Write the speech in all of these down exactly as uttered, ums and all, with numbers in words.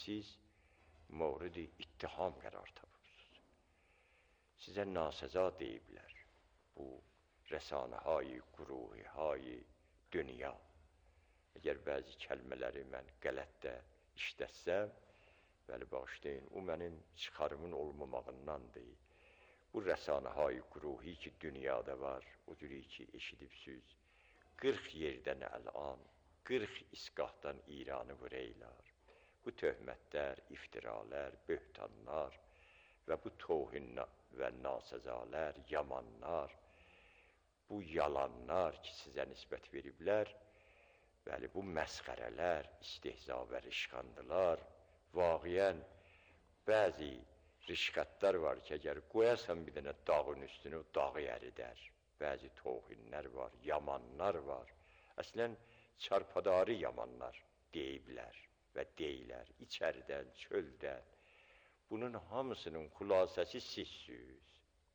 siz mورد ittiham qərar tapıbsınız. Sizə nasəza deyiblər. Bu rəsanəhay, quruhihay dünya. Əgər bəzi kəlmələri mən qələt də işlətsəm, bəli, bağışlayın, o mənim çıxarımın olmamağından deyil. Bu rəsanəhay, quruhi ki, dünyada var, o cürü ki, eşidibsiniz. qırx yerdən əlan, qırx isqahdan İranı vureylar. Bu töhmətlər, iftiralər, böhtanlar və bu tohin və nasəzalər, yamanlar, bu yalanlar ki, sizə nisbət veriblər, bəli, bu məsxərələr, istehza və rişxandılar, vaqiən bəzi rişxətlər var ki, əgər qoyasan bir dənə dağın üstünü, o dağı əridər. Bəzi tohinlər var, yamanlar var. Əslən, çarpadarı yamanlar deyiblər və deyilər, içərdən, çöldən. Bunun hamısının xülasəsi sizsiniz.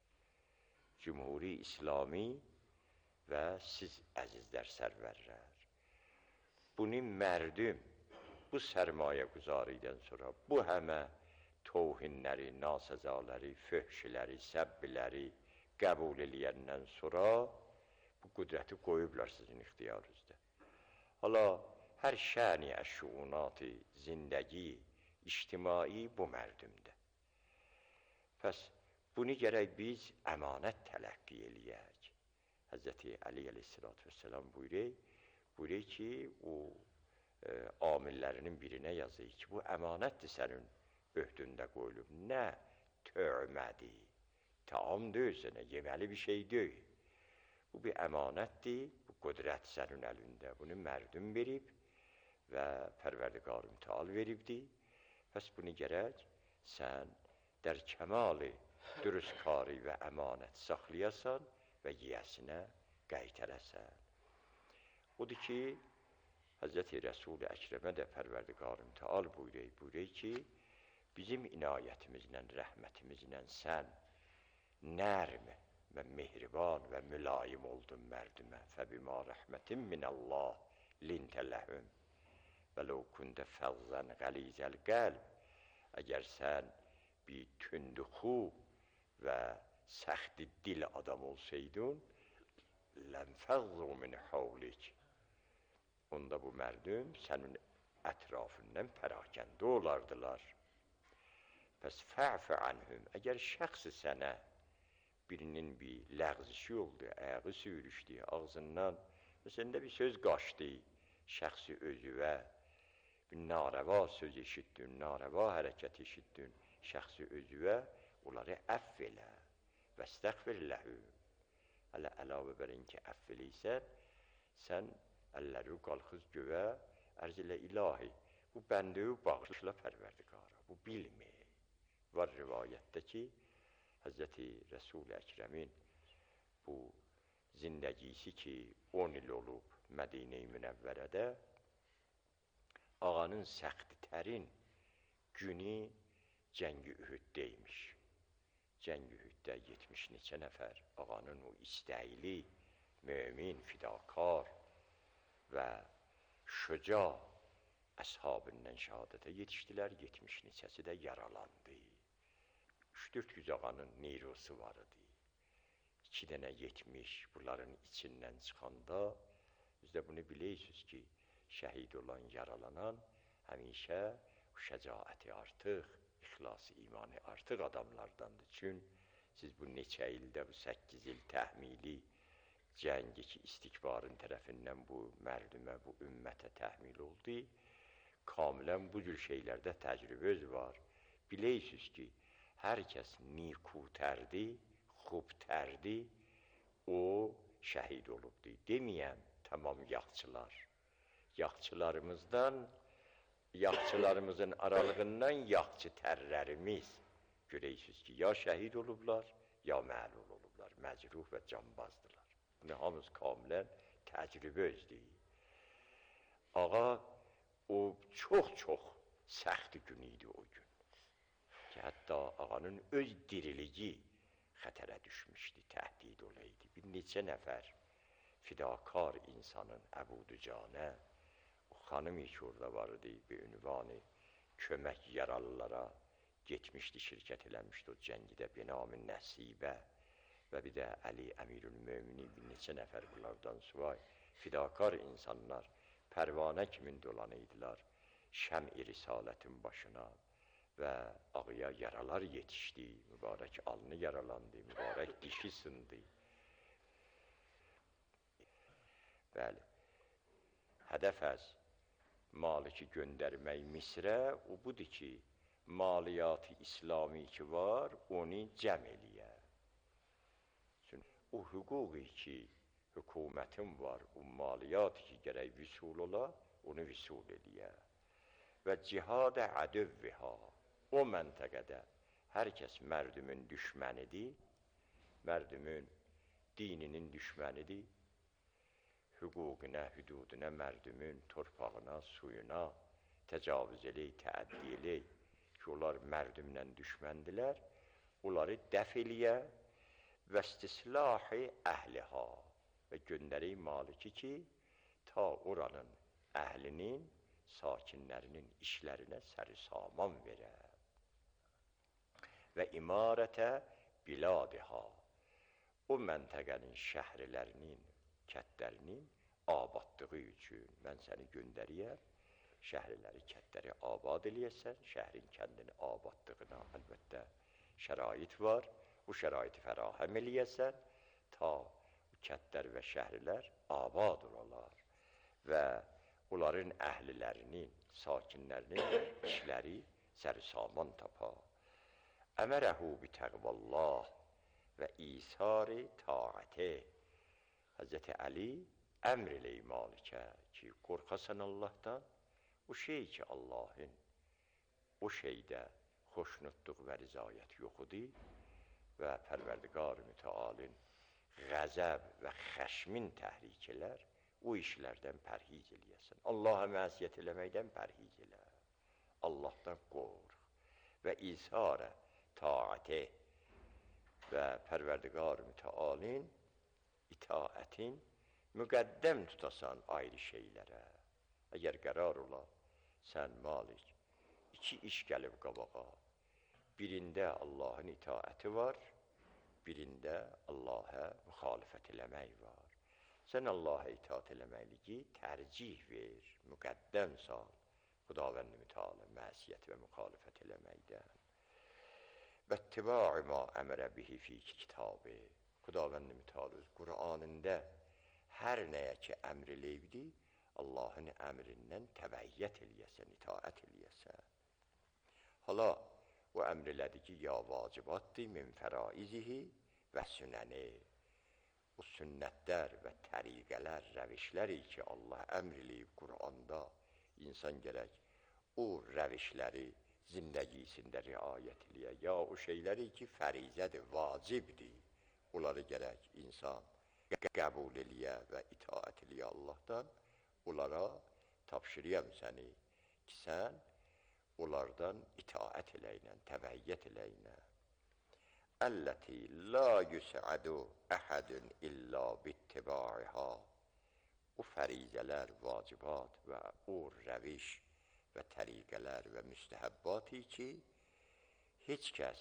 Cümhuri İslami və siz əzizlər, sərvərlər. Bunu mərdüm, bu sərmayə quzarıdan sonra, bu həmə tohinləri, nasəzaləri, föhşiləri, səbbiləri qəbul eləyəndən sonra bu qüdrəti qoyublar sizin ixtiyarınızda. Hala, hər şəni əşşuunatı, zindəgi, ictimai bu mərdümdə. Pəs, bunu gərək biz əmanət tələqqi eləyək. Həzrəti Əli əleyhissalatü vesselam buyuruyor, buyuruyor ki, o e, amillərinin birinə yazıyor ki, bu əmanətdir sənin öhdündə qoyulub. Nə tömədi? Taam deyilsənə, yeməli bir şey deyil. Bu bir əmanətdir, bu qudrət sənin əlində. Bunu mərdum verib və Pərverdigar müteal veribdir. Pəs bunu gərək sən dər kəmali dürüstkari və əmanət saxlayasan və yiyəsinə qaytərəsən. Odur ki, Həzrəti Rəsul-i Əkrəmə də Pərverdigar müteal buyuruyor, buyuruyor ki, bizim inayətimizlə, rəhmətimizlə sən nərm və mehriban və mülayim oldun mərdümə. Fəbimə rəhmətin minəllah lintə ləhüm və ləv kundə fəzzən qəlizəl qəlb. Əgər sən bir tündüxu və səxti dil adam olsaydın, lənfəzzu min havlik. Onda bu mərdüm sənin ətrafından pərakəndə olardılar. Pəs fə'fə anhüm. Əgər şəxsi sənə birinin bir ləğzişi oldu, ayağı sürüşdü, ağzından, məsələn bir söz qaçdı, şəxsi özüvə, bir narəva söz eşitdin, narəva hərəkət eşitdin, şəxsi özüvə, onları əff elə və istəğfir ləhü. Hələ əlavə bərin ki, əff eləysən, sən əlləri qalxız gövə, ərz ilə ilahi, bu bəndəyi bağışla Pərverdigara, bu bilmir. Var rivayətdə ki, Həzrəti Rəsul-i Əkrəmin bu zindəgisi ki, on il olub Mədinə-i Münəvvərədə, ağanın səxti tərin günü cəngi Ühüddəymiş. Cəngi Ühüddə yetmiş neçə nəfər ağanın o istəyili, mömin, fidakar və şüca əshabından şəhadətə yetişdilər, yetmiş neçəsi də yaralandı. Üç dörd yüz ağanın neyrosu var idi. İki dənə yetmiş bunların içindən çıxanda, biz də bunu bilirsiniz ki, şəhid olan, yaralanan həmişə şəcaəti artıq, ixlası imanı artıq adamlardandır. Çün siz bu neçə ildə, bu səkkiz il təhmili cəngi ki, istikbarın tərəfindən bu mərdümə, bu ümmətə təhmil oldu, kamilən bu cür şeylərdə təcrübəz var. Bilirsiniz ki, hər kəs nikutərdi, xubtərdi, o şəhid olubdur. Deməyəm, tamam yaxçılar. Yaxçılarımızdan, yaxçılarımızın aralığından yaxçı tərlərimiz görəysiniz ki, ya şəhid olublar, ya məlul olublar, məcruh və canbazdılar. Bunu hamız kamilən təcrübə özdür. Ağa, o çox-çox səxti gün idi o gün. Ki, hətta ağanın öz diriliyi xətərə düşmüşdü, təhdid olaydı. Bir neçə nəfər fidakar insanın Əbu Dücanə, o xanım ki orada vardı, bir ünvanı kömək yaralılara getmişdi, şirkət eləmişdi o cəngidə binamı Nəsibə və bir də Əli Əmirül-Möminin bir neçə nəfər bunlardan suvay fidakar insanlar pərvanə kimin dolanıydılar şəm-i risalətin başına və ağıya yaralar yetişdi, mübarək alnı yaralandı, mübarək dişi sındı. Bəli, hədəf əz Maliki göndərmək Misrə, o budur ki, maliyyat-ı İslami ki var, onu cəm eləyə. O hüquqi ki, hökumətin var, o maliyyat ki, gərək vüsul ola, onu vüsul eləyə. Və cihad-ı ədövvihə, o məntəqədə hər kəs mərdümün düşmənidir, mərdümün dininin düşmənidir, hüququna, hüduduna, mərdümün torpağına, suyuna təcavüz elək, təəddi elək ki, onlar mərdümlə düşməndilər, onları dəf eləyə və istislahi əhliha və göndərək Maliki ki, ta oranın əhlinin, sakinlərinin işlərinə səri-saman verə və imarətə biladiha, o məntəqənin şəhrilərinin, kətlərinin abadlığı üçün mən səni göndəriyəm, şəhriləri, kətləri abad eləyəsən, şəhrin kəndini abadlığına əlbəttə şərait var, bu şəraiti fərahəm eləyəsən, ta kətlər və şəhrlər abad olalar və onların əhlilərinin, sakinlərinin işləri səri-saman tapar. Əmərəhu bi təqvallah və isari taati. Həzrəti Əli əmr eləyir Malikə ki, qorxasan Allahdan, o şey ki, Allahın o şeydə xoşnutluq və rizayət yoxudur və Pərverdigar mütəalin qəzəb və xəşmin təhrik elər, o işlərdən pərhiz eləyəsən. Allaha məsiyyət eləməkdən pərhiz elə. Allahdan qorx və isarə taati və Pərverdigar mütəalin itaətin müqəddəm tutasan ayrı şeylərə. Əgər qərar ola, sən Malik, iki iş gəlib qabağa. Birində Allahın itaəti var, birində Allaha müxalifət eləmək var. Sən Allaha itaət eləməkliyi tərcih ver, müqəddəm sal, Xudavənd-i mütəala məsiyyət və müxalifət eləməkdən. Və ittiba'i ma əmrə bihi fi kitabı. Xudavənd-i mütəala Qur'anında hər nəyə ki əmr eləyibdi, Allahın əmrindən təbəyyət eləyəsən, itaət eləyəsən. Hala, o əmr elədi ki, ya vacibatdır min fəraizihi və sünəni. O sünnətlər və təriqələr, rəvişləri ki, Allah əmr eləyib Qur'anda, insan gərək o rəvişləri zindəgisində riayət eləyə. Ya o şeyləri ki, fərizədir, vacibdir, onları gərək insan qəbul eləyə və itaət eləyə Allahdan, onlara tapşırıyam səni ki, sən onlardan itaət eləyinə, təbəyyət eləyinə. Əlləti la yüsədu əhədün illa bittiba'iha. O fərizələr, vacibat və o rəviş və təriqələr və müstəhəbbati ki, heç kəs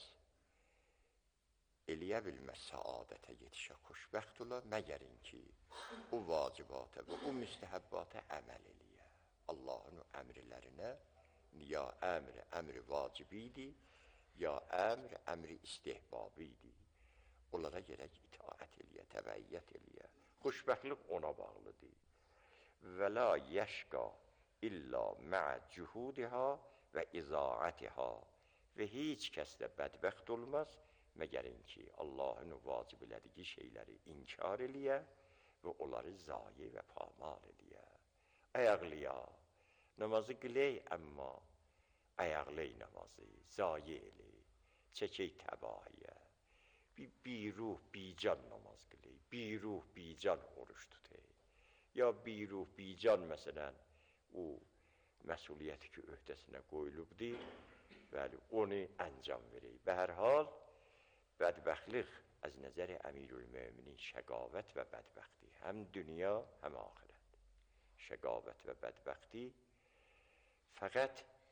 eləyə bilməz səadətə yetişə, xoşbəxt ola, məgərin ki, o vacibata və o müstəhəbbata əməl eləyə. Allahın o əmrlərinə ya əmr, əmr vacibi idi, ya əmr, əmr istihbabi idi. Onlara gərək itaət eləyə, təbəyyət eləyə. Xoşbəxtlik ona bağlıdır. Və la yəşqa illa mə'ə cühudiha və izaatiha. Və heç kəs də bədbəxt olmaz, məgərin ki, Allahın vacib elədiyi şeyləri inkar eləyə və onları zayi və pamal eləyə. Ayaqlıya, namazı qilək, əmma ayaqlay namazı, zayi elə, çəkək təbahiyə. Bir, bir ruh, bican namaz qilək, bir ruh, bican oruç tutək. Ya bir ruh, bican məsələn, o məsuliyyəti ki, öhdəsinə qoyulubdur, bəli, onu əncam verək. Bə hər hal, bədbəxtlik əz nəzəri Əmirül-Möminin şəqavət və bədbəxti, həm dünya, həm axirət. Şəqavət və bədbəxti fəqət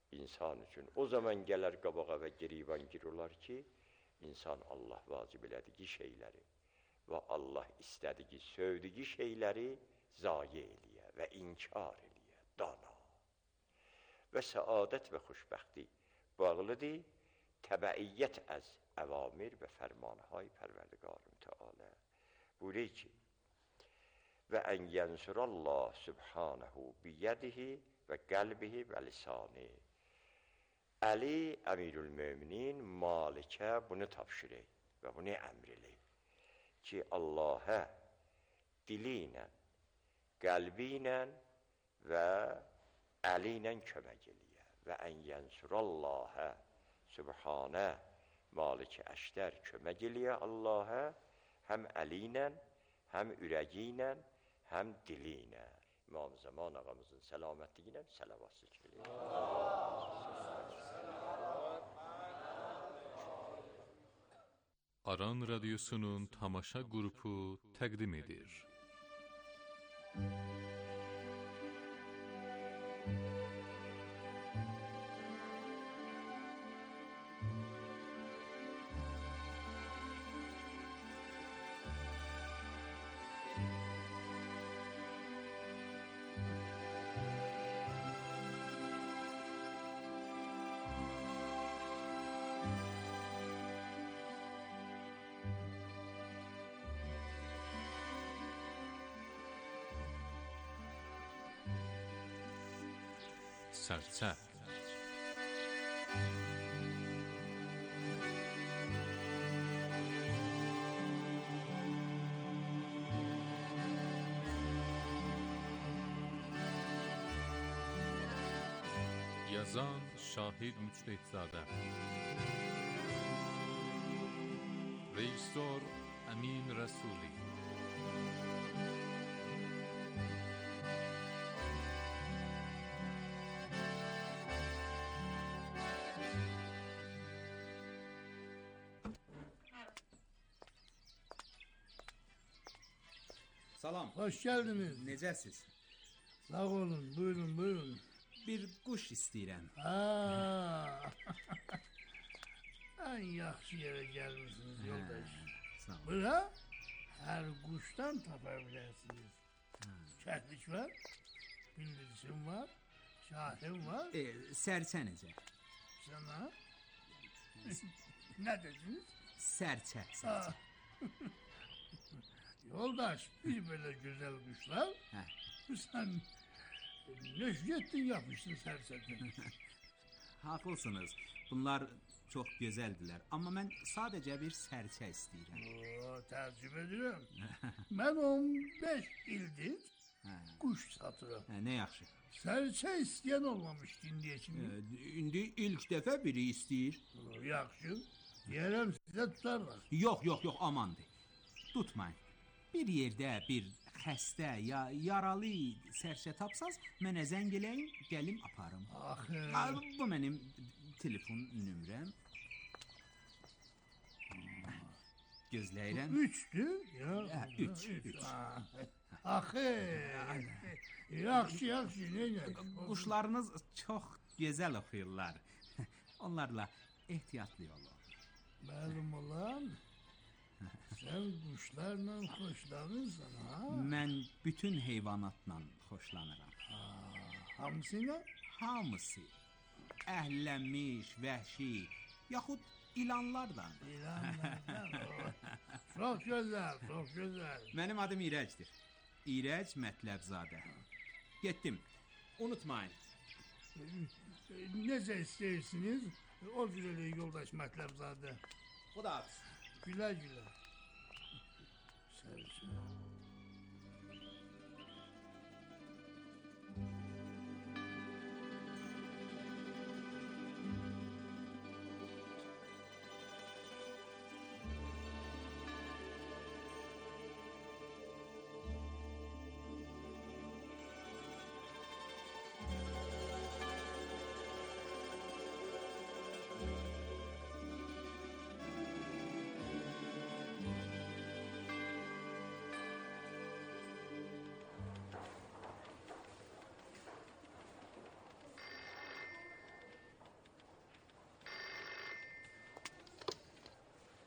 insan üçün. O zaman gələr qabağa və gerivan gir olar ki, insan Allah vacib elədiyi şeyləri və Allah istədiyi, sövdüyü şeyləri zayi eləyə və inkar eləyə, dana. Və səadət və xoşbəxtlik bağlıdır təbəiyyət əz əvamir və fərmanhay Pərverdigarım Teala. Buyuruyor ki, və ən yənsurallah subhanahu biyədihi və qəlbihi və lisani. Əli Əmirül Möminin Malikə bunu tapşırır və bunu əmr eləyir ki, Allahə dili ilə, qəlbi ilə və əli ilə kömək eləyə və ən yənsurallahə subhanə Malik-i əşdər kömək eləyə Allahə həm əli ilə, həm ürəyi ilə, həm dili ilə. İmam Zaman ağamızın səlamətliyi ilə səlavat zikr eləyir. Aran Radyosu'nun tamaşa grupu təqdim edir. Sərçə. Yazan Şahid Müctehidzadə. Rejissor Əmin Rəsuli. Salam. Hoş geldiniz. Necəsiz? Sağ olun, buyurun, buyurun. Bir quş istəyirəm. Aa. En yaxşı yere gelmişsiniz yoldaş. Sağ ol. Bura her kuştan tapabilirsiniz. Kəhlik var, bildirçin var, şahin var. E, sərçə necə? Sana ne dediniz? Sərçə, sərçə. Yoldaş, bir böyle güzel kuşlar. Hə. Sen neşgettin yapmışsın serseten. Haqlısınız. Bunlar çox gözəldilər. Amma mən sadəcə bir sərçə istəyirəm. Oo, təəccüb edirəm. Mən on beş ildir kuş satıram. Hə, nə yaxşı. Sərçə istəyən olmamışdı indiyə kimi. E, indi ilk dəfə biri istəyir. Oo, yaxşı. Deyərəm sizə tutarlar. Yox, yox, yox, amandır. Tutmayın. Bir yerdə bir xəstə ya yaralı sərçə tapsaz, mənə zəng eləyin, gəlim aparım. Axı. Ha, bu mənim telefon nömrəm. Gözləyirəm. Üçdür? Ya, Hə, üç, üç. Axı. Yaxşı, yaxşı, neylə? Quşlarınız çox gözəl oxuyurlar. Onlarla ehtiyatlı olun. Məlum olan, sən quşlarla xoşlanırsan, ha? Mən bütün heyvanatla xoşlanıram. Hamısıyla? Hamısı. Əhlənmiş, vəhşi, yaxud ilanlardan. İlanlardan. Çox gözəl, çox gözəl. Mənim adım İrəcdir. İrəc Mətləbzadə. Getdim. Unutmayın. Necə istəyirsiniz? O cürəli yoldaş Mətləbzadə. Xudahafiz. Gülə gülə. Sərçə.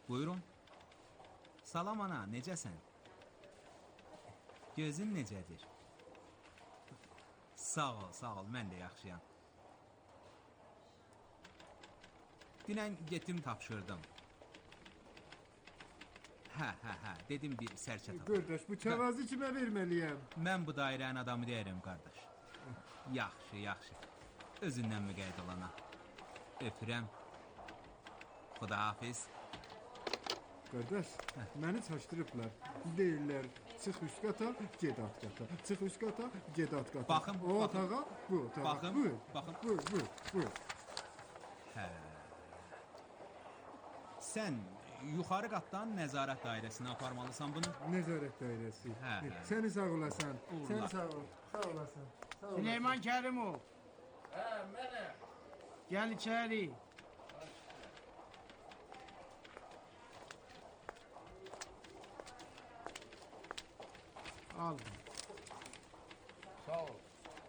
Buyurun. Salam ana, necəsən? Gözün necədir? Sağ ol, sağ ol, mən də yaxşıyam. Dünən getdim tapşırdım. Hə, hə, hə, dedim bir sərçə tapım. Qardaş, bu kağızı kimə verməliyəm? Mən bu dairənin adamı deyərəm, qardaş. Yaxşı, yaxşı. Özündən müqəyyət olana. Öpürəm. Xudahafiz. Qardaş, məni çaşdırıblar. Deyirlər, çıx üst qata, ged alt qata. Çıx üst qata, ged alt qata. Baxın, o baxın. otağa, bu otağa. Baxın, buyur, baxın. Buyur, buyur, buyur. Hə. Sən yuxarı qatdan nəzarət dairəsinə aparmalısan bunu. Nəzarət dairəsi. Hə, hə. Səni sağ olasan. Uğurlar. Səni sağ ol. Sağ olasan. Sağ olasan. Süleyman Kərimov. Hə, mənə. Gel içeri. Al. Sağ ol.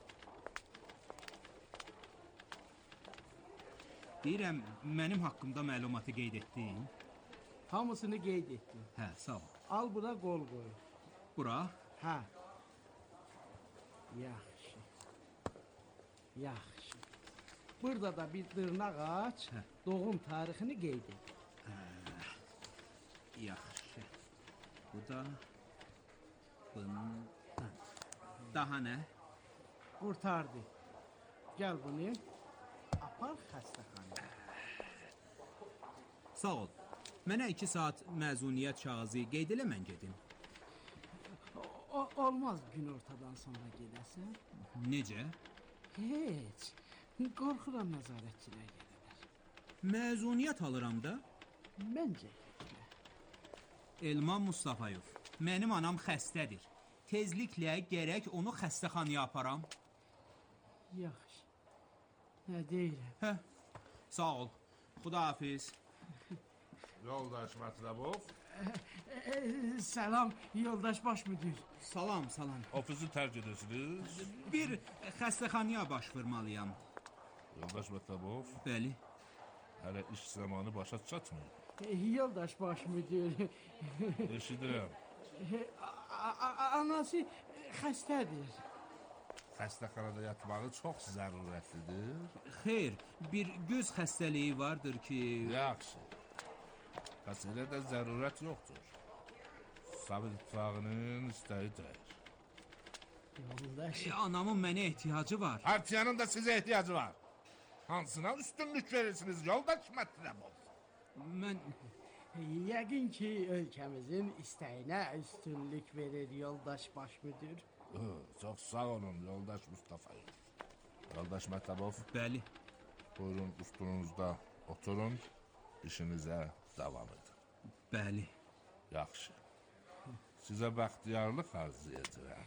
Deyirəm, mənim haqqımda məlumatı qeyd etdin. Hamısını qeyd etdim. Hə, sağ ol. Al buna qol qoy. Bura? Hə. Yaxşı. Yaxşı. Burada da bir dırnaq aç, Hə. doğum tarixini qeyd et. Yaxşı. Bu da... Bundan... Daha nə? Qurtardı. Gəl bunu. Apar xəstəxanaya. Sağ ol. Mənə iki saat məzuniyyət kağızı qeyd elə, mən gedim. O, olmaz gün ortadan sonra gedəsən. Necə? Heç. Qorxuram nəzarətçilər gedələr. Məzuniyyət alıram da. Məncə getmə. Elman Mustafayov, mənim anam xəstədir. Tezliklə gərək onu xəstəxanaya aparam. Yaxşı. Nə deyirəm? Hə, sağ ol. Xudahafiz. Yoldaş Matlabov, E, e, Salam yoldaş baş müdür. Salam, salam. ofisi tərk edirsiniz. Bir xəstəxanaya baş vurmalıyam. Yoldaş Matlabov, Bəli. hələ iş zamanı başa çatmır. E, Yoldaş baş müdür. Eşidirəm, A- a- Anası xəstədir. xəstəxanada yatmağı çox zərurətlidir. Xeyr, bir göz xəstəliyi vardır ki... Yaxşı. Xəstəliyə də zərurət yoxdur. Sovet İttifaqının istəyi deyir. Yoldaş. E, anamın mənə ehtiyacı var. Partiyanın da sizə ehtiyacı var. Hansına üstünlük verirsiniz yoldaş Matlabov? Mən... Yəqin ki ölkəmizin istəyinə üstünlük verir yoldaş baş müdür. Çox sağ olun yoldaş Mustafayev. Yoldaş Matlabov, Bəli. buyurun üstünüzdə oturun, işinizə davam edin. Bəli. Yaxşı. Sizə bəxtiyarlıq arzu edirəm.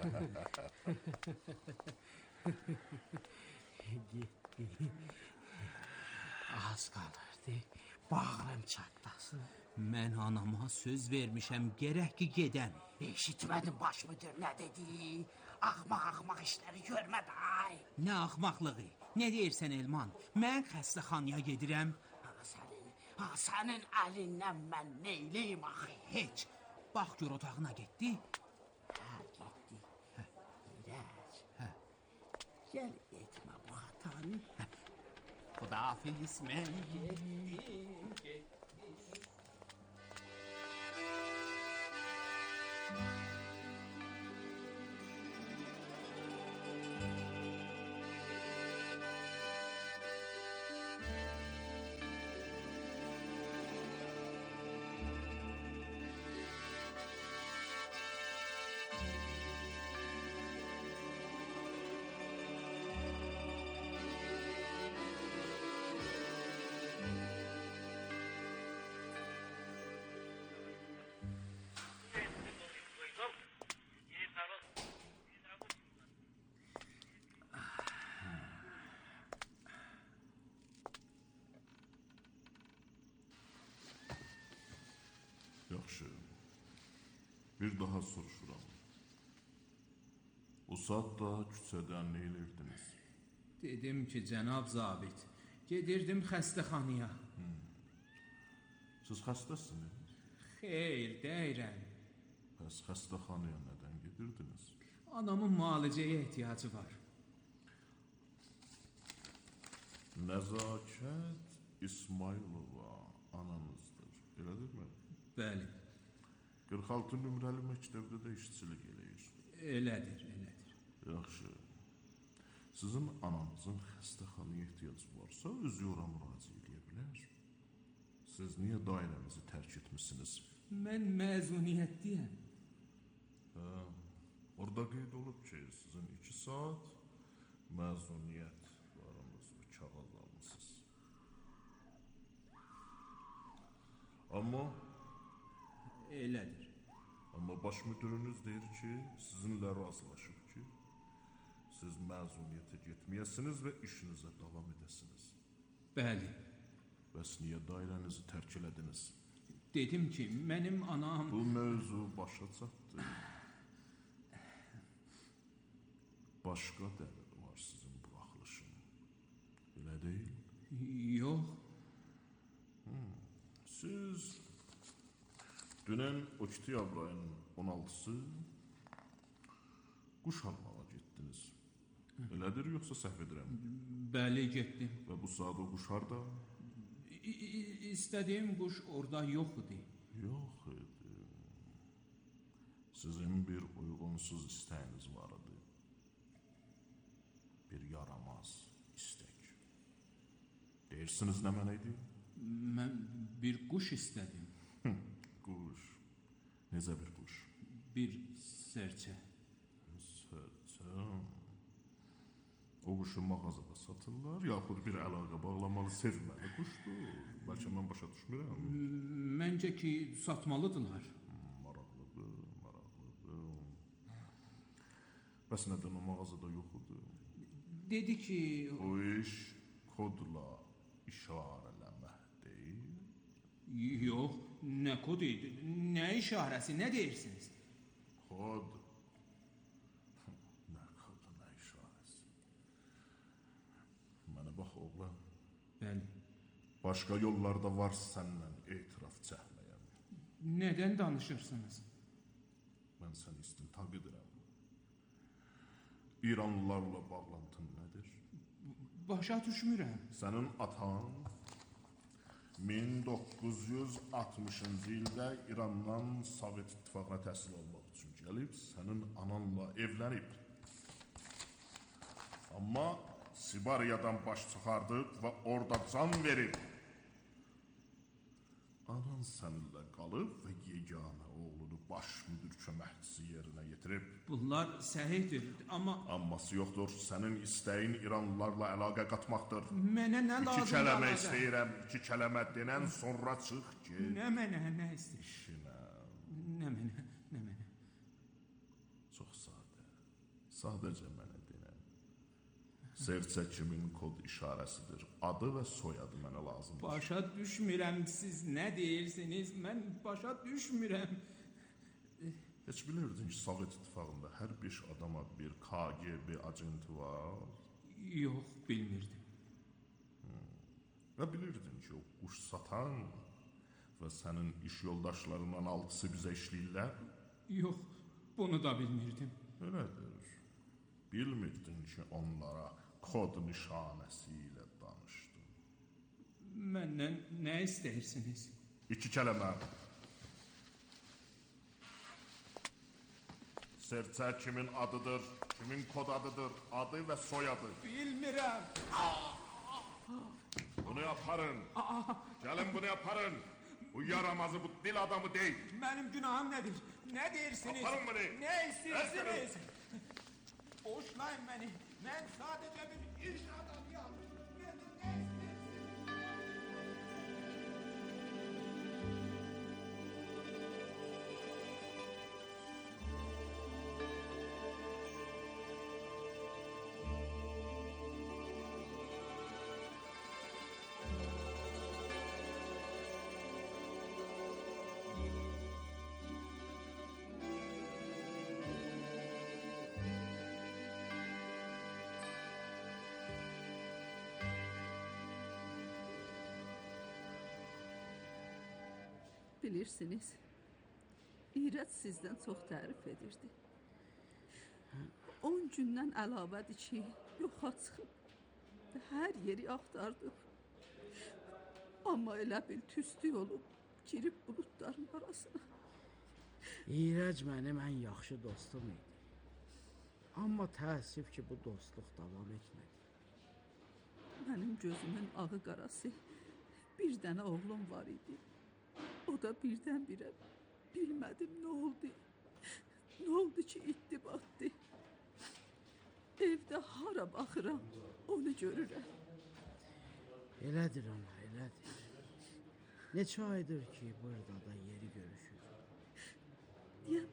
Az qalırdı. Bağrım çatlasın. Mən anama söz vermişəm, gərək ki gedəm. Eşitmədin baş müdür nə dedi? Axmaq-axmaq işləri görmə day. Nə axmaqlığı? Nə deyirsən Elman? Mən xəstəxanaya gedirəm. Ha sənin, ha sənin əlindən mən neyliyim axı? Heç. Bax gör otağına getdi. Hə, getdi. İrəc. Hə. Gəl etmə bu xatanı. Xudahafiz, mən getdim, getdim. Yaxşı. Bir daha soruşuram. O saatda küçədə nə eləyirdiniz? Dedim ki, cənab zabit, gedirdim xəstəxanaya. Siz xəstəsiniz? Xeyr, deyirəm. Bəs xəstəxanaya nədən gedirdiniz? Anamın müalicəyə ehtiyacı var. Nəzakət İsmailova ananızdır, elədirmi? Bəli, qırx altı nömrəli məktəbdə də işçilik eləyir. elədir, elədir. Yaxşı. Sizin ananızın xəstəxanaya ehtiyacı varsa, özü ora müraciət edə bilər. Siz niyə dairənizi tərk etmişsiniz? Mən məzuniyyətliyəm. Hə, orada qeyd olub ki, sizin iki saat məzuniyyət varınız və kağız almışsınız. Amma Elədir. Amma baş müdürünüz deyir ki, sizinlə razılaşıb ki, siz məzuniyyətə getməyəsiniz və işinizə davam edəsiniz. Bəli. Bəs niyə dairənizi tərk elədiniz? Dedim ki, mənim anam... Bu mövzu başa çatdı. Başqa dəlir var sizin buraxılışın. Elə deyil? Yox. Siz dünən oktyabr ayının on altısı quş almağa getdiniz. Elədir, yoxsa səhv edirəm? Bəli, getdim. Və bu saat o quş harda? İ- i- İstədiyim quş orada yox idi. Yox idi. Sizin bir uyğunsuz istəyiniz var idi. Bir yaramaz istək. Deyirsiniz nə mənə idi? Mən bir quş istədim. Quş. Necə bir quş? Bir sərçə. Sərçə. O quşu mağazada satırlar, yaxud bir əlaqə bağlamalı sevməli quşdur. Bəlkə mən başa düşmürəm. Məncə ki, satmalıdırlar. Maraqlıdır, maraqlıdır. Bəs nədən o mağazada yox idi? Dedi ki, O iş kodla işarələmək deyil. yox, nə kod idi, nə işarəsi, nə deyirsiniz? Kod. Nə kodu, nə işarəsi. Mənə bax, oğlan. Bəli. Başqa yollarda var səndən etiraf çəkməyəm. Nədən danışırsınız? Mən səni istintaq edirəm. İranlılarla bağlantın nədir? Başa düşmürəm. Sənin atan min doqquz yüz altmışıncı ildə İrandan Sovet İttifaqına təhsil almaq üçün gəlib, sənin ananla evlənib. Amma Sibariyadan baş çıxardıb və orada can verib. Anan səninlə qalıb və yeganə oğlunu baş müdür köməkçisi yerinə yetirib. Bunlar səhihdir, amma Amması yoxdur, sənin istəyin İranlılarla əlaqə qatmaqdır. mənə nə İki lazım? kələmə istəyirəm, iki kələmə denən sonra çıx ki, Nə mənə, nə istəyir? işinə. Nə mənə, nə mənə? Çox sadə, sadəcə mənə denən. Serçə kimin kod işarəsidir, adı və soyadı mənə lazımdır. Başa düşmürəm, siz nə deyirsiniz? Mən başa düşmürəm. Heç bilirdin ki, Sovet İttifaqında hər beş adama bir K G B agenti var. Yox, bilmirdim. Və bilirdin ki, o quş satan və sənin iş yoldaşlarından altısı bizə işləyirlər. Yox, bunu da bilmirdim. Elədir. Bilmirdin ki, onlara kod nişanəsi ilə danışdın. Məndən nə istəyirsiniz? İki kələmə. Serçə kimin adıdır, kimin kod adıdır, adı və soyadı. Bilmirəm. Bunu yaparın. Gəlin bunu yaparın. Bu yaramazı, bu dil adamı deyil. Mənim günahım nədir? Nə deyirsiniz? Aparın bunu. Nə istəyirsiniz? Boşlayın məni. Mən sadəcə bir iş adamıyam. Məndən nə istəyirsiniz? Bilirsiniz, İrəc sizdən çox tərif edirdi. On gündən əlavədir ki, yoxa çıxıb. Hər yeri axtardıq. Amma elə bil tüstü olub, girib buludların arasına. İrəc mənim ən yaxşı dostum idi. Amma təəssüf ki, bu dostluq davam etmədi. Mənim gözümün ağı qarası bir dənə oğlum var idi. O da birdən-birə bilmədim nə oldu. Nə oldu ki, itdi batdı. Evdə hara baxıram, onu görürəm. Elədir ana, elədir. Neçə aydır ki, burada da yeri görüşür. Deyəm,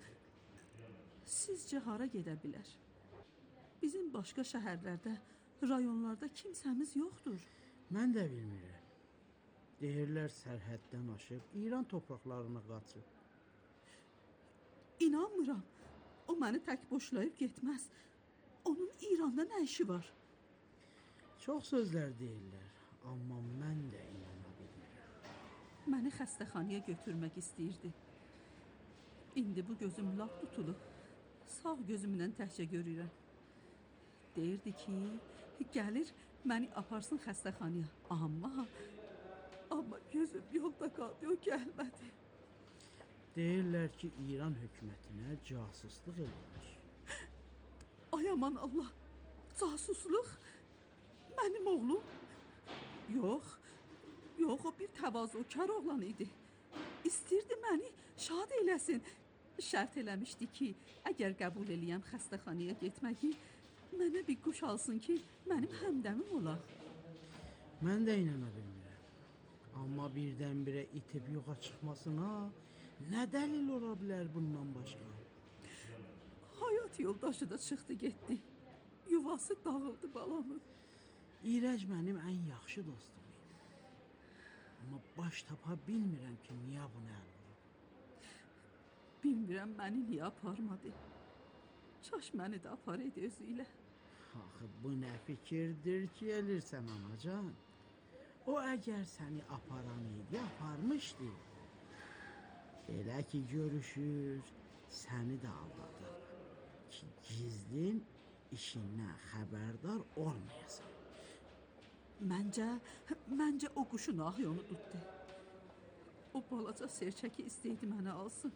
sizcə hara gedə bilər? Bizim başqa şəhərlərdə, rayonlarda kimsəmiz yoxdur. Mən də bilmirəm. Deyirlər sərhəddən aşıb İran torpaqlarına qaçıb. İnanmıram. O məni tək boşlayıb getməz. Onun İranda nə işi var? Çox sözlər deyirlər, amma mən də inana bilmirəm. Məni xəstəxanaya götürmək istəyirdi. İndi bu gözüm lap tutulub. Sağ gözümlə təkcə görürəm. Deyirdi ki, gəlir məni aparsın xəstəxanaya. Amma, amma gözüm yolda qaldı, o gəlmədi. Deyirlər ki, İran hökumətinə casusluq edirmiş. Ay aman Allah, casusluq? Mənim oğlum? Yox, yox, o bir təvazökar oğlan idi. İstirdi məni şad eləsin. Şərt eləmişdi ki, əgər qəbul eləyəm xəstəxanaya getməyi, mənə bir quş alsın ki, mənim həmdəmim olar. Mən də inana bilmirəm. Amma birdən-birə itib yoxa çıxmasına nə dəlil ola bilər bundan başqa? Həyat yoldaşı da çıxdı getdi. Yuvası dağıldı balamın. İrəc mənim ən yaxşı dostum idi. Amma baş tapa bilmirəm ki, niyə bunu əl vurub. Bilmirəm məni niyə aparmadı. Kaş məni də aparaydı özü ilə. Axı bu nə fikirdir ki, elirsən anacan? O əgər səni aparan idi, aparmışdı. Elə ki görüşür, səni də aldadır. Ki gizlin işindən xəbərdar olmayasan. Məncə, məncə o quşun ahı onu tutdu. O balaca serçəki istəydi mənə alsın.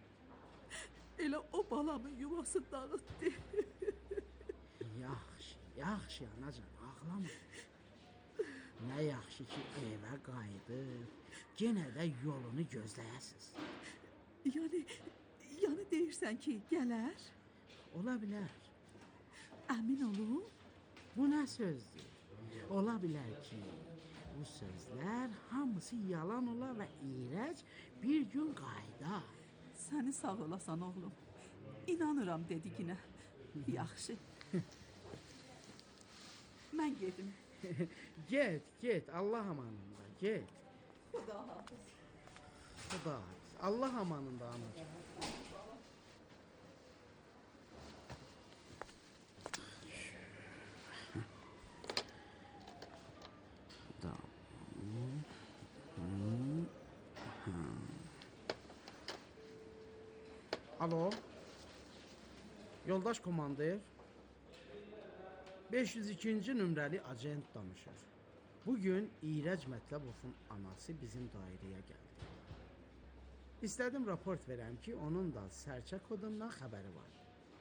Elə o balamın yuvası dağıtdı. Yaxşı, yaxşı anacan, ağlama. Nə yaxşı ki, evə qayıdıb, yenə də yolunu gözləyəsiniz. Yəni, yəni deyirsən ki, gələr? Ola bilər. Əmin olun? Bu nə sözdür? Ola bilər ki, bu sözlər hamısı yalan ola və İrəc bir gün qayıdar. Səni sağ olasan oğlum. İnanıram dediğinə. Yaxşı. Mən gedim. Get, get, Allah amanında, get. Xuda hafız. Xuda hafız. Allah amanında anacığım. Alo. Yoldaş komandir. beş yüz ikinci nömrəli agent danışır. Bugün İrəc Mətləbovun anası bizim dairəyə gəldi. İstədim raport verəm ki, onun da sərçə kodundan xəbəri var.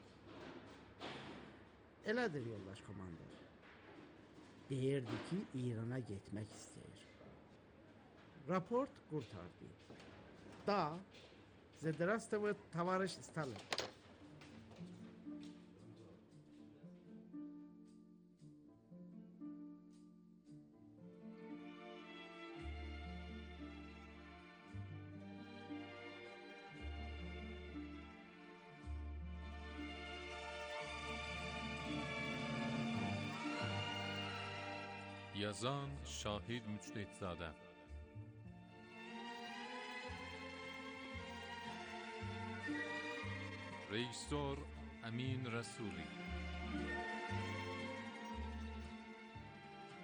Elədir yoldaş komandir. Deyirdi ki, İrana getmək istəyir. Raport qurtardı. Da, Zdravствуй, товарищ Сталин. Yazan Şahid Müctehidzadə. Rejissor Əmin Rəsuli.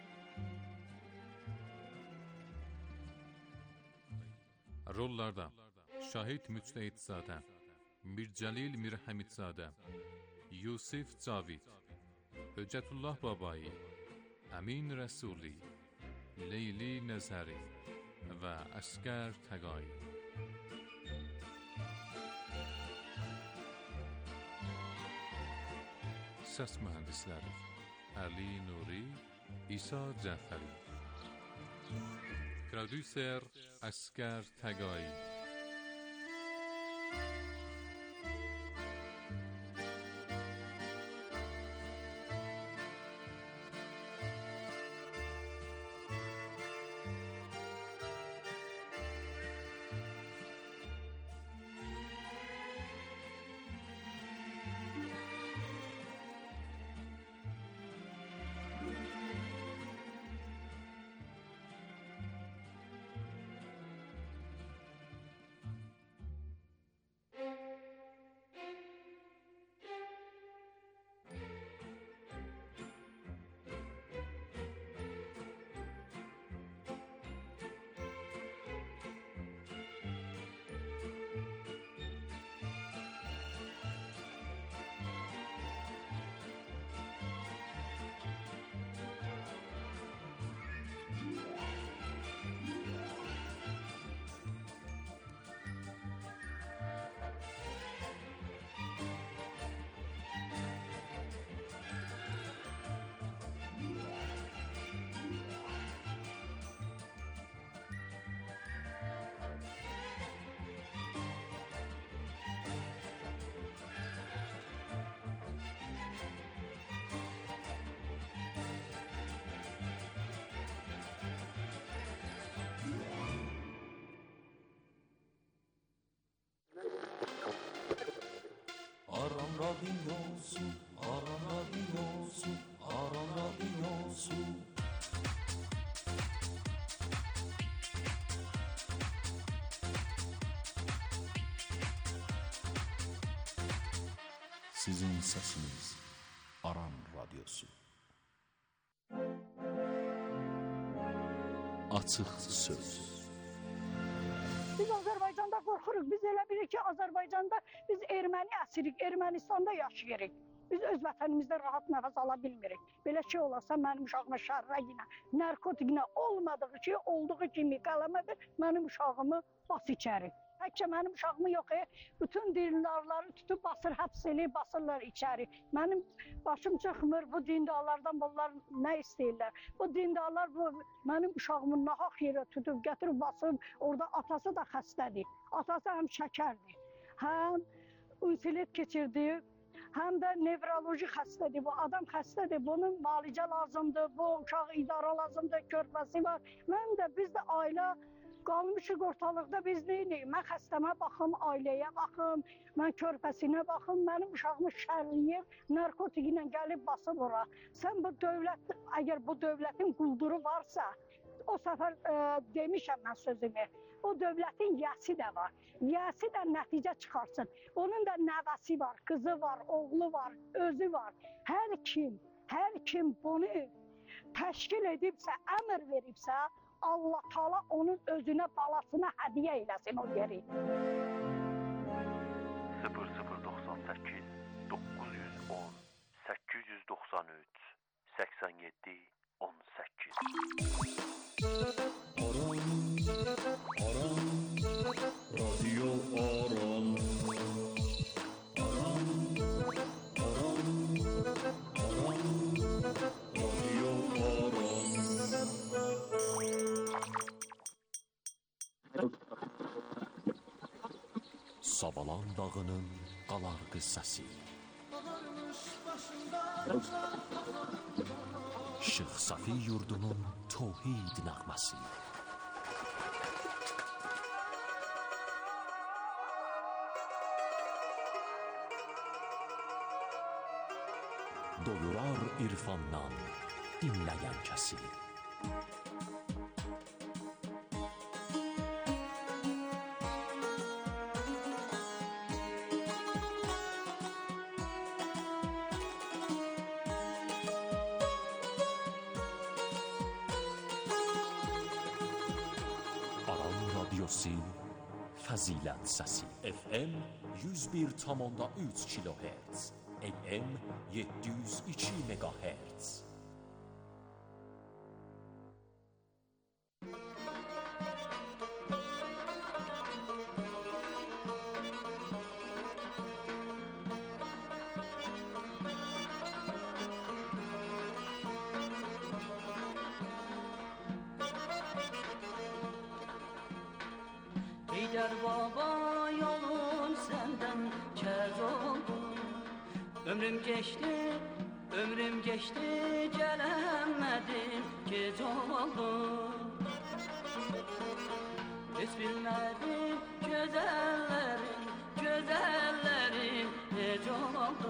Rollarda Şahid Müctəhidzadə, Mircəlil Mirhəmidzadə, Yusif Cavid, Höccətullah Babai, Əmin Rəsuli, Leyli Nəzəri və Əskər Təqai. Səs mühəndisləri Əli Nuri, İsa Cəfəri. Prodüser Əskər Təqai. Aran radyosu, Aran radyosu, Aran radyosu. Sizin sesiniz Aran radyosu. Açıq söz. Biz Azərbaycanda qorxuruq. Biz elə bilik ki, Azərbaycanda biz erməniəsirik, Ermənistanda yaşayırıq. Biz öz vətənimizdə rahat nəfəs ala bilmirik. Belə şey olasa mənim uşağıma şərrəginə, narkotikinə olmadığı ki, olduğu kimi qələmədir, mənim uşağımı bas içəri. Təkcə mənim uşağımı yox, e, bütün dindarları tutub basır, həbs eləyib, basırlar içəri. Mənim başım çıxmır, bu dindarlardan bunlar nə istəyirlər? Bu dindarlar bu, mənim uşağımı nahaq yerə tutub, gətirib basıb, orada atası da xəstədir. Atası həm şəkərdir, həm insulit keçirdi, həm də nevroloji xəstədir. Bu adam xəstədir, bunun müalicə lazımdır, bu uşaq idarə lazımdır, körpəsi var. Mən də, biz də ailə qalmışıq ortalıqda, biz neyiniyik? Mən xəstəmə baxım, ailəyə baxım, mən körpəsinə baxım, mənim uşağımı şərləyib, narkotik ilə gəlib basıb ora. Sən bu dövlət, əgər bu dövlətin qulduru varsa, o səfər e, demişəm mən sözümü, o dövlətin yəsi də var, yəsi də nəticə çıxarsın. Onun da nəvəsi var, qızı var, oğlu var, özü var. Hər kim, hər kim bunu təşkil edibsə, əmr veribsə, Allah Taala onun özünə, balasına hədiyyə eləsin o yeri. sıfır sıfır doxsan səkkiz doqquz yüz on səkkiz yüz doxsan üç səksən yeddi on səkkiz. Aran, Aran, Radio Aran. Aran, Aran, Aran, Radio Aran. Savalan dağının qalar qıssası. Şeyx Safi yurdunun tövhid nəğməsi. Doyurar irfandan dinləyən kəsi. fəzilət səsi. F M yüz bir tam üç kilohertz, A M yeddi yüz iki megahertz. Heydər baba yolun səndən kəz oldu. Ömrüm geçti, ömrüm geçti, gələmədim, gec oldu. Heç bilmədim, gözəllərin, gözəllərin heç oldu.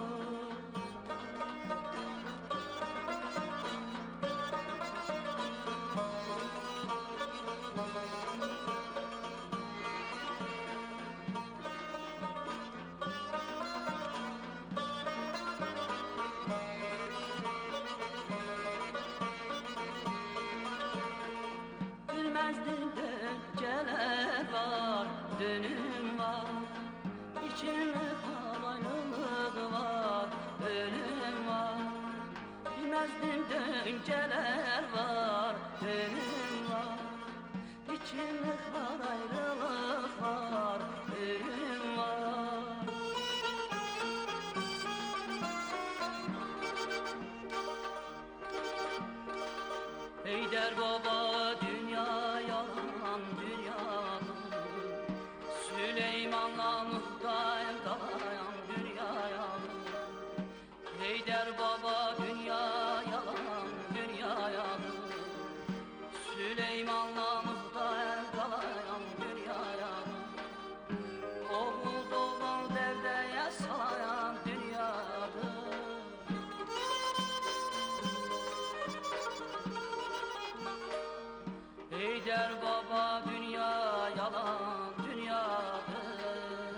Dönüm var, içimde kalaylılık var, ölüm var. Bilmezdim dönceler var, dönüm var. İçimde kalaylılık var, ölüm var. Heydər baba dünya yalan, dünya Süleyman'la muhtayım kalayan dünya yalan. Heydər baba dünya yalan, dünya yalan. Süleyman'la muhtayım kalayan dünya yalan. Oğul doğal devreye salayan dünyadır. Heydər baba dünya yalan, dünyadır.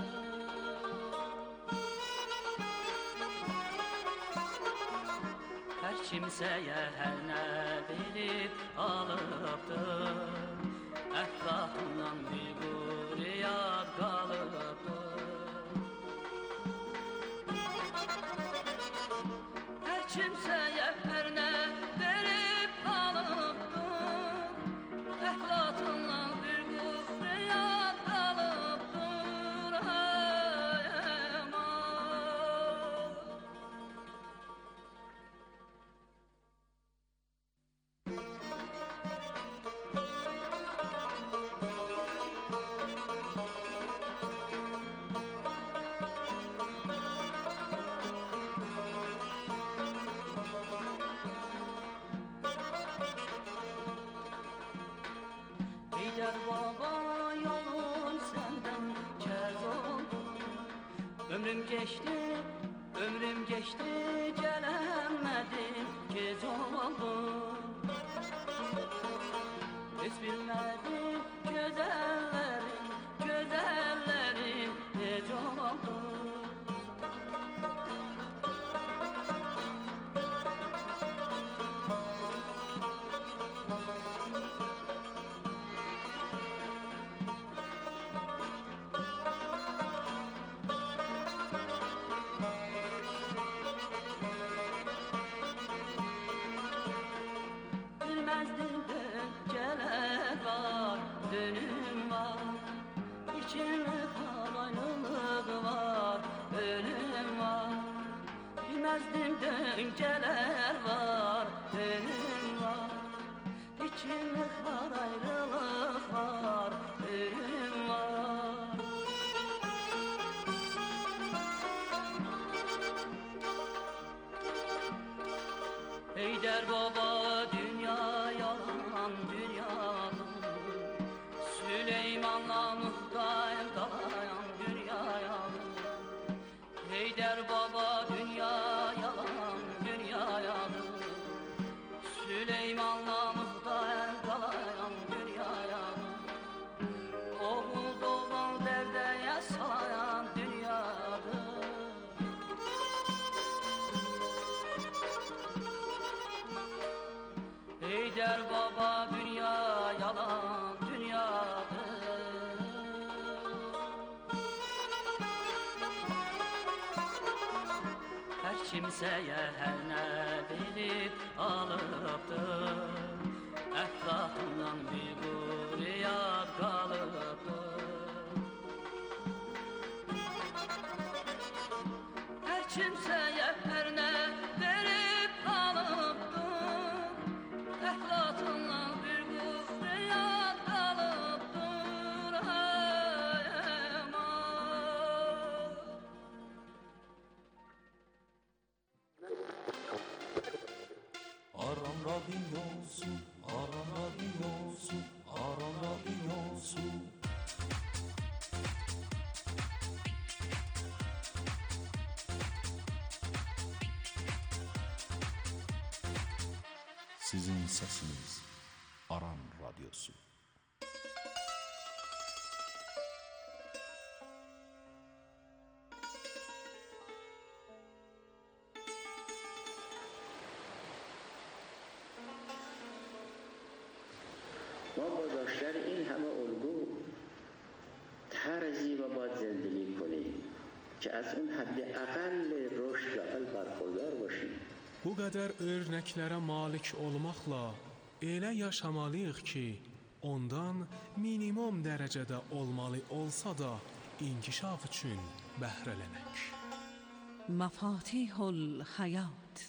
Hər kimsəyə hər nə verib alıbdır. Ətrafından bir quriyat qalıbdır. Hər kimsəyə hər nə verib alıbdır. Əxlatından bir qufriyat qalıbdır, hey eman. Heydər baba yolun səndən kəz oldu. Ömrüm geçti, ömrüm geçti, gələmədim, gec oldu. Heç bilmədim, gözəllərin, gözəllərin heç oldu. Dönüm var, içimde kalaylılık var, ölüm var. Bilmezdim dönceler var, dönüm var. İçimde kalaylılık var, ölüm var. Heydər baba dünya yalan, dünya Süleyman'la muhtayım kalayan dünya yalan. Heydər baba dünya yalan, dünya yalan. Süleyman'la muhtayım kalayan kimsəyə hər nə verib alıbdır. Əflatından bir quru yad qalıbdır. Hər kimsəyə hər nə verib alıbdır. Əflatından bir quru yad qalıbdır. Hey eman. Aran radyosu, Aran radyosu, Aran radyosu. Sizin səsiniz Aran radyosu. ما با داشتن این همه الگو طرزی و باید زندگی کنیم که از اون حد اقل رشد اقل برخوردار باشیم. Bu qədər örnəklərə malik olmaqla elə yaşamalıyıq ki, ondan minimum dərəcədə olmalı olsa da inkişaf üçün bəhrələnək. Məfatihul Həyat.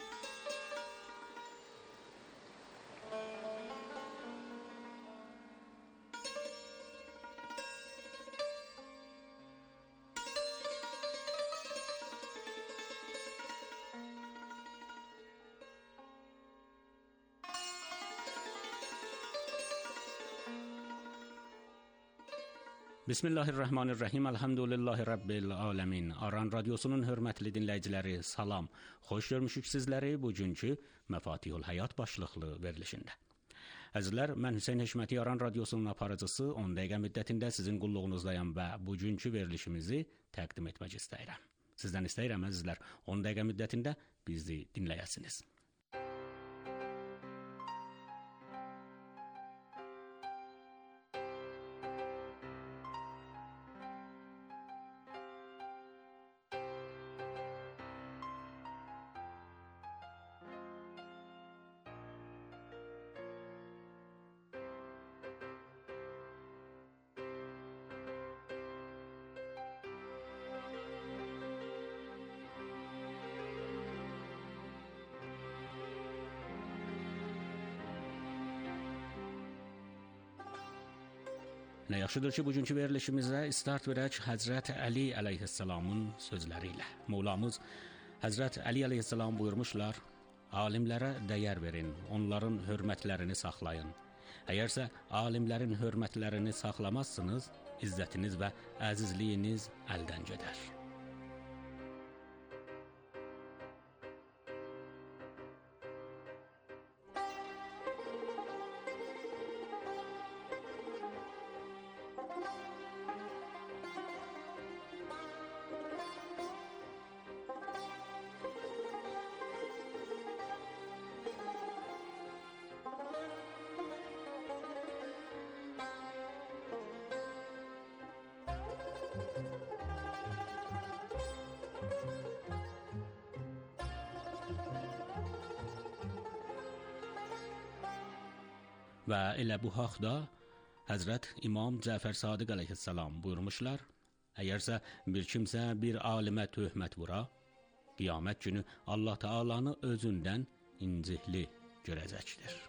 Bismillahirrahmanirrahim. Elhamdülillahi Rabbil alemin. Aran radyosunun hörmətli dinləyiciləri, salam. Xoş görmüşük sizləri bugünkü Məfatihul Həyat başlıqlı verilişində. Əzizlər, mən Hüseyn Hikməti Aran radyosunun aparıcısı on dəqiqə müddətində sizin qulluğunuzdayam və bugünkü verilişimizi təqdim etmək istəyirəm. Sizdən istəyirəm əzizlər, on dəqiqə müddətində bizi dinləyəsiniz. Nə yaxşıdır ki, bugünkü verilişimizə start verək Həzrət Əli əleyhissalamın sözləri ilə. Mövlamız Həzrət Əli əleyhissalam buyurmuşlar: alimlərə dəyər verin, onların hörmətlərini saxlayın. Əgərsə alimlərin hörmətlərini saxlamazsınız, izzətiniz və əzizliyiniz əldən gedər. Və elə bu haqda Həzrət İmam Cəfər Sadiq əleyhissalam buyurmuşlar: əgərsə bir kimsə bir alimə töhmət vura, qiyamət günü Allah Taalanı özündən incikli görəcəkdir.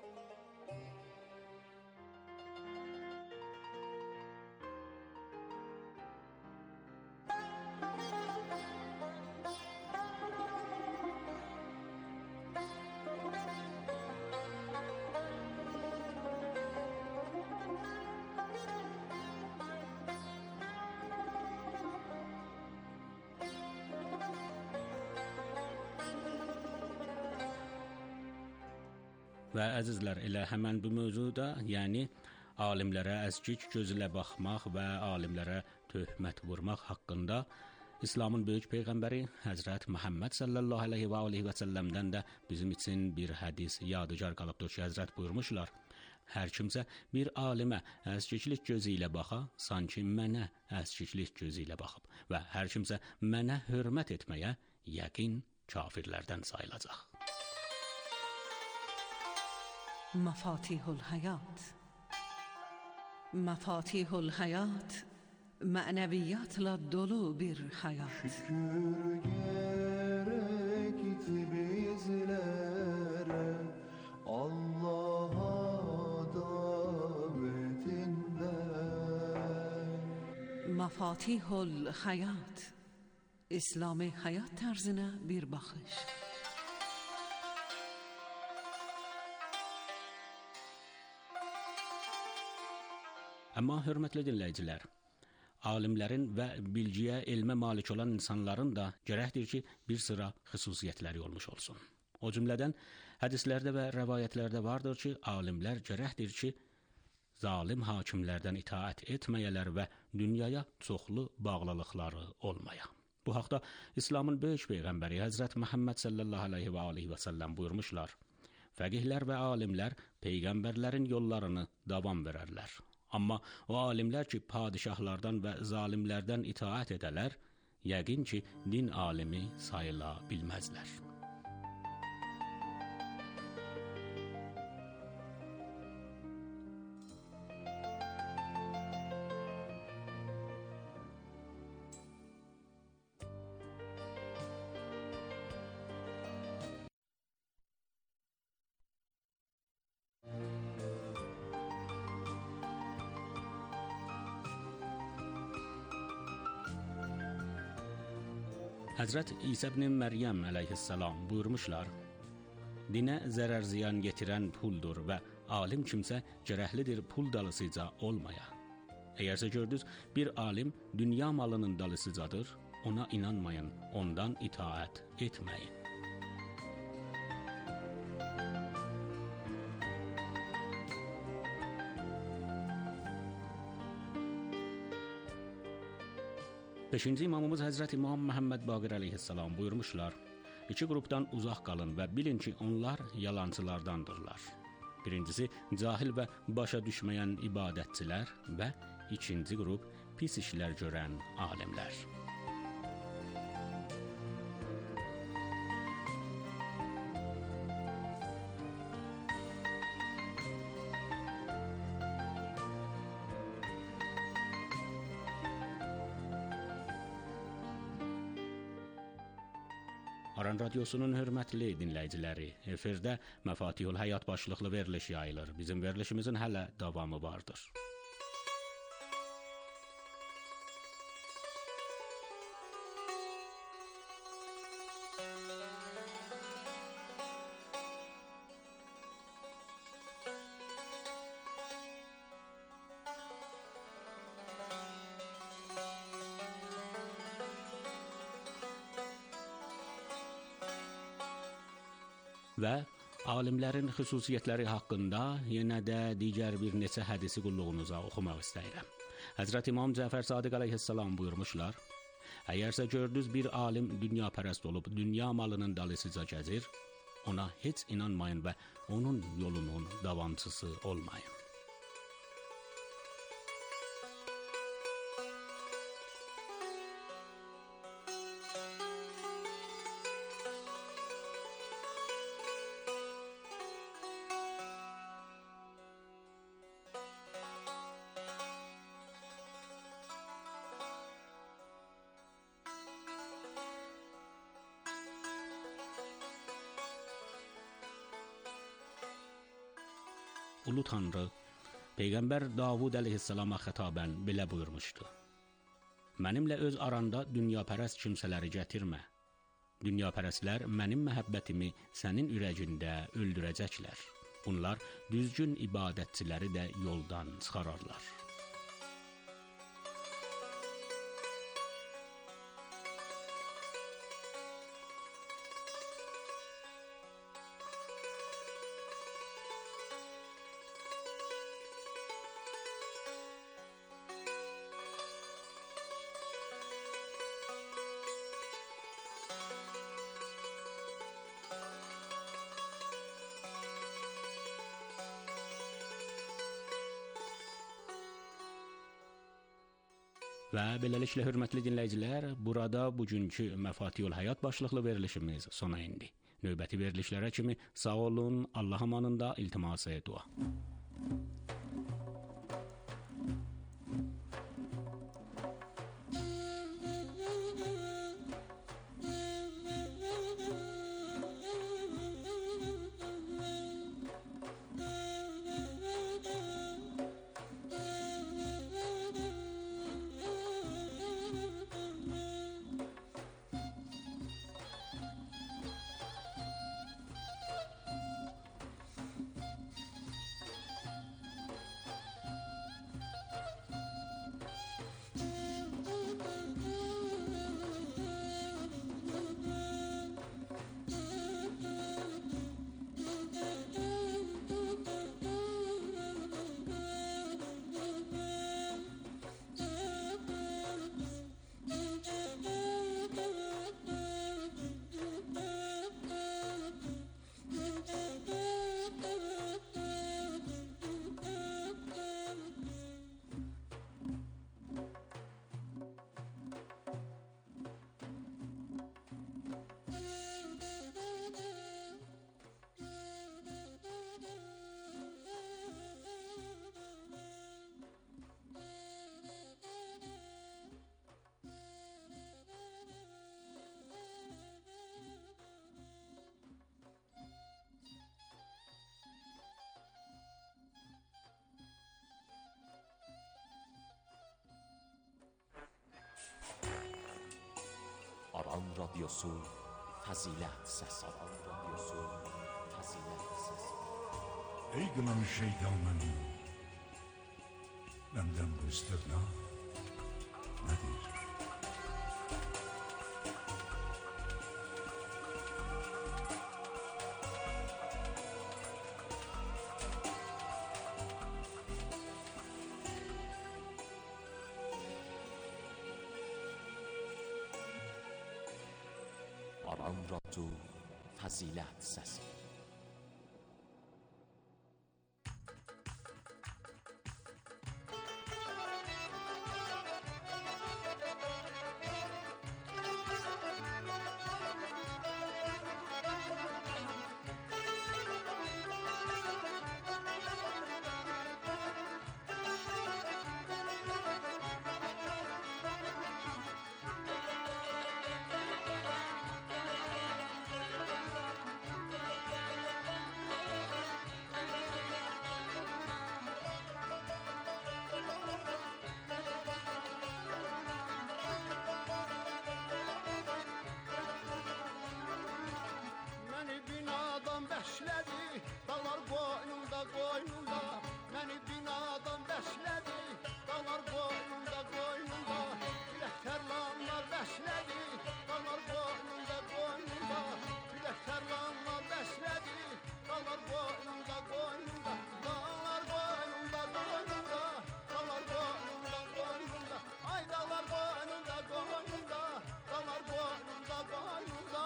Və əzizlər, elə həmən bu mövzuda, yəni alimlərə əskik göz ilə baxmaq və alimlərə töhmət vurmaq haqqında İslamın böyük peyğəmbəri Həzrət Məhəmməd sallallahu əleyhi və alihi və səlləmdən də bizim üçün bir hədis yadigar qalıbdır ki, Həzrət buyurmuşlar: hər kimsə bir alimə əskiklik gözü ilə baxa, sanki mənə əskiklik gözü ilə baxıb və hər kimsə mənə hörmət etməyə yəqin kafirlərdən sayılacaq. Mafatihul Hayat. Mafatihul Hayat mənəviyyatla dolu bir həyat. Şükür gerek bizlere Allah'a davetinden. Mafatihul Hayat İslami həyat tərzinə bir baxış. Amma hörmətli dinləyicilər, alimlərin və bilgiyə, elmə malik olan insanların da gərəkdir ki, bir sıra xüsusiyyətləri olmuş olsun. O cümlədən hədislərdə və rəvayətlərdə vardır ki, alimlər gərəkdir ki, zalim hakimlərdən itaət etməyələr və dünyaya çoxlu bağlılıqları olmaya. Bu haqda İslamın böyük peyğəmbəri Həzrət Məhəmməd sallallahu aleyhi və aleyhi və səlləm buyurmuşlar. Fəqihlər və alimlər peyğəmbərlərin yollarını davam verərlər. Amma o alimlər ki, padişahlardan və zalimlərdən itaət edələr, yəqin ki, din alimi sayıla bilməzlər. Həzrət İsa ibn Məryəm əleyhissalam buyurmuşlar, dinə zərər ziyan getirən puldur və alim kimsə gərəklidir pul dalısıca olmaya. Əgərsə gördünüz, bir alim dünya malının dalısıcadır, ona inanmayın, ondan itaət etməyin. Beşinci imamımız Həzrət İmam Məhəmməd Baqir əleyhissalam buyurmuşlar, iki qrupdan uzaq qalın və bilin ki, onlar yalancılardandırlar. Birincisi, cahil və başa düşməyən ibadətçilər və ikinci qrup, pis işlər görən alimlər. Aran Radyosunun hörmətli dinləyiciləri, efirdə Məfatihul Həyat başlıqlı veriliş yayılır. Bizim verilişimizin hələ davamı vardır. Və alimlərin xüsusiyyətləri haqqında yenə də digər bir neçə hədisi qulluğunuza oxumaq istəyirəm. Həzrət İmam Cəfər Sadiq əleyhissalam buyurmuşlar, əgərsə gördünüz bir alim dünya pərəst olub, dünya malının dalısıca gəzir, ona heç inanmayın və onun yolunun davamçısı olmayın. Ulu Tanrı, Peyğəmbər Davud əleyhissalama xitabən belə buyurmuşdu. Mənimlə öz aranda dünyapərəst kimsələri gətirmə. Dünyapərəstlər mənim məhəbbətimi sənin ürəyində öldürəcəklər. Bunlar düzgün ibadətçiləri də yoldan çıxararlar. Və beləliklə hörmətli dinləyicilər, burada bugünkü Məfatihul Həyat başlıqlı verilişimiz sona indi. Növbəti verilişlərə kimi sağ olun, Allah amanında, iltiması dua. Aran Radyosu Fəzilət Səsi. Aran Radyosu Fəzilət Səsi. Ey qınan şeytanın, məndən bu istirna nədir? Aran Radyo Fəzilət Səsi. Bəşlədi, dağlar qoynunda, qoynunda. Məni binadan bəşlədi, dağlar qoynunda, qoynunda. Bilək tərlanlar bəşlədi, dağlar qoynunda, qoynunda. Bilək tərlanlar bəşlədi, dağlar qoynunda, qoynunda. Dağlar qoynunda, qoynunda, dağlar qoynunda, qoynunda. Ay dağlar qoynunda, qoynunda, dağlar qoynunda, qoynunda.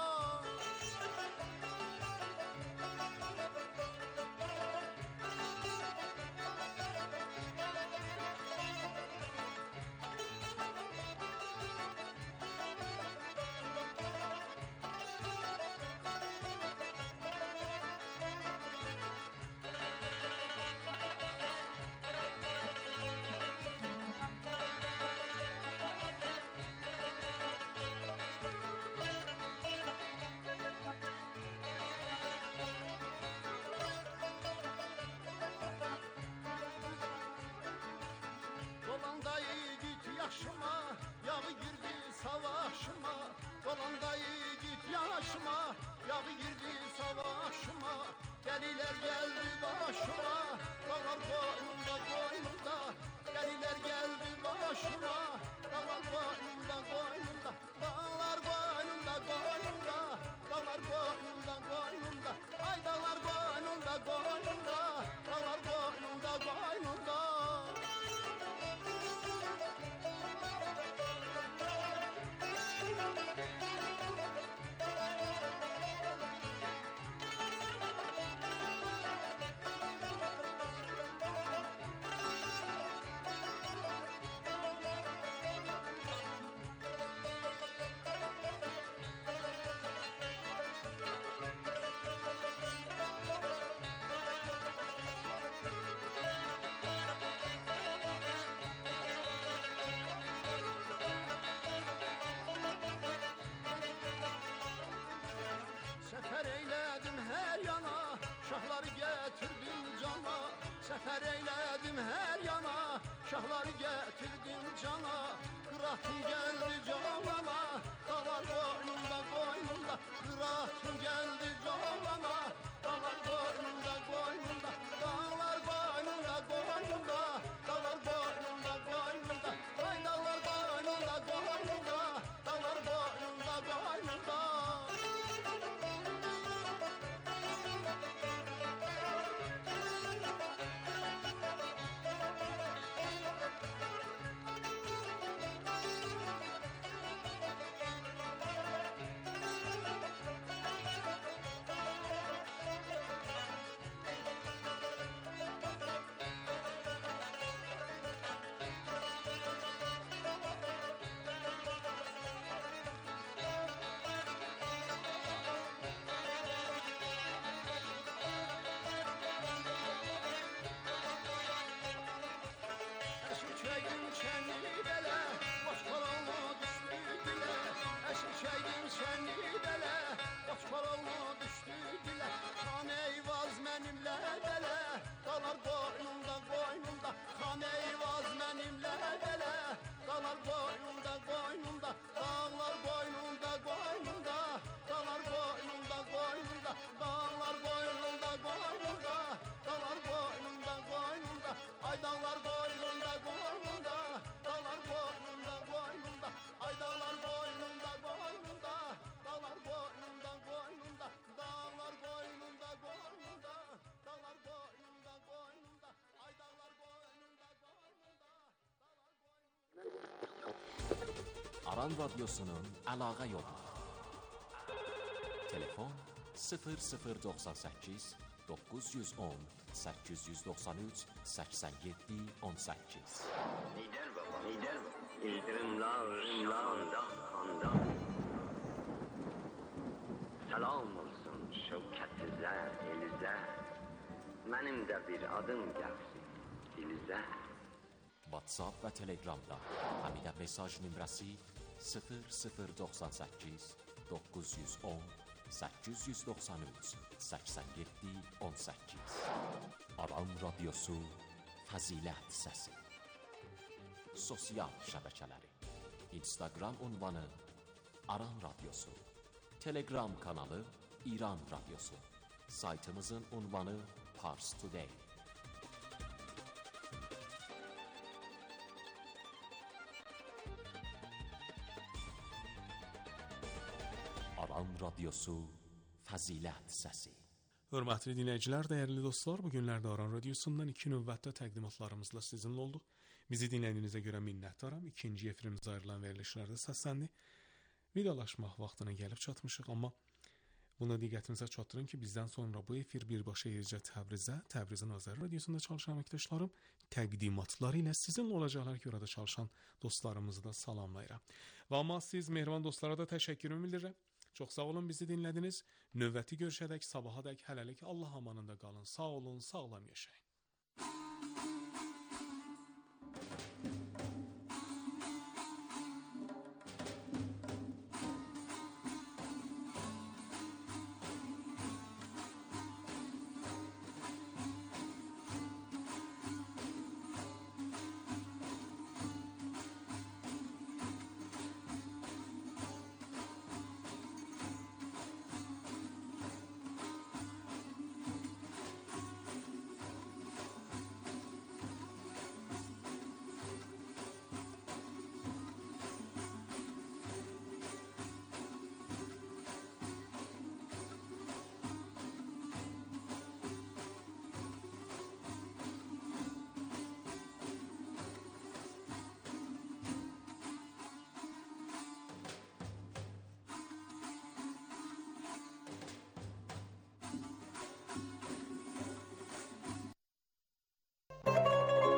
Dolanda yiğit yaşıma, yağı girdi savaşıma. Dolanda yiğit yaşıma, yağı girdi savaşıma. Deliler geldi başıma, dağlar boynunda, boynunda. Deliler geldi başıma, dağlar boynunda, boynunda. Dağlar boynunda, boynunda, dağlar boynunda, boynunda. Ay dağlar boynunda, boynunda, dağlar boynunda, boynunda. səfər eylədim hər yana, şahları gətirdim cana, qıratım gəldi canana, dağlar boynumda boynumda, qıratım gəldi canana, dağlar boynumda boynumda, dağlar boynumda boynumda, dağlar boynumda boynumda, ay dağlar boynumda boynumda, dağlar boynumda boynumda. Eşikəydim şəni belə, boş korallı düşdü dilə. Eşikəydim şəni belə, boş korallı düşdü dilə. Xan Eyvaz mənimlə belə, qalar boynumda boynumda. Xan Eyvaz mənimlə belə, qalar boynumda boynumda. Dağlar boynumda boynumda, qalar boynumda boynumda. Dağlar boynumda boynumda, qalar boynumda boynumda. Ay dağlar boynumda boynumda, dağlar boynumda boynumda. Ay dağlar boynumda boynumda, dağlar boynumda boynumda. Dağlar boynumda boynumda, dağlar boynumda boynumda. Ay dağlar boynumda boynumda. Aran Radyosu'nun əlaqə yolu. Telefon sıfır sıfır doxsan səkkiz doqquz yüz on səkkiz yüz doxsan üç səksən yeddi on səkkiz. Lider baba, lider baba. İldırımlar, ırımlar, xanda. Salam olsun şevkətizə, elizə. Mənim də bir adım gəlsin, dilizə. WhatsApp və Telegramda həmidə mesaj nömrəsi sıfır sıfır doxsan səkkiz doqquz yüz on səkkiz yüz doxsan üç səksən yeddi on səkkiz. Aran Radyosu Fəzilət Səsi. Sosial şəbəkələri: Instagram ünvanı Aran Radyosu, Telegram kanalı İran Radyosu, saytımızın ünvanı Pars Today. Aran Radyosu Fəzilət Səsi. Hörmətli dinləyicilər, dəyərli dostlar, bu günlərdə Aran Radiosundan iki növbətdə təqdimatlarımızla sizinlə olduq. Bizi dinlədiyinizə görə minnətdaram. İkinci efirimiz ayrılan verilişlərdə səsləndi. Vidalaşmaq vaxtına gəlib çatmışıq, amma buna diqqətinizə çatdırın ki, bizdən sonra bu efir birbaşa yercə Təbrizə, Təbrizin Azər Radiosunda çalışan əməkdaşlarım təqdimatları ilə sizinlə olacaqlar ki, orada çalışan dostlarımızı da salamlayıram. Və amma siz mehriban dostlara da təşəkkürümü bildirirəm. Çox sağ olun, bizi dinlədiniz. Növbəti görüşədək, sabahadək hələlik Allah amanında qalın. Sağ olun, sağlam yaşayın.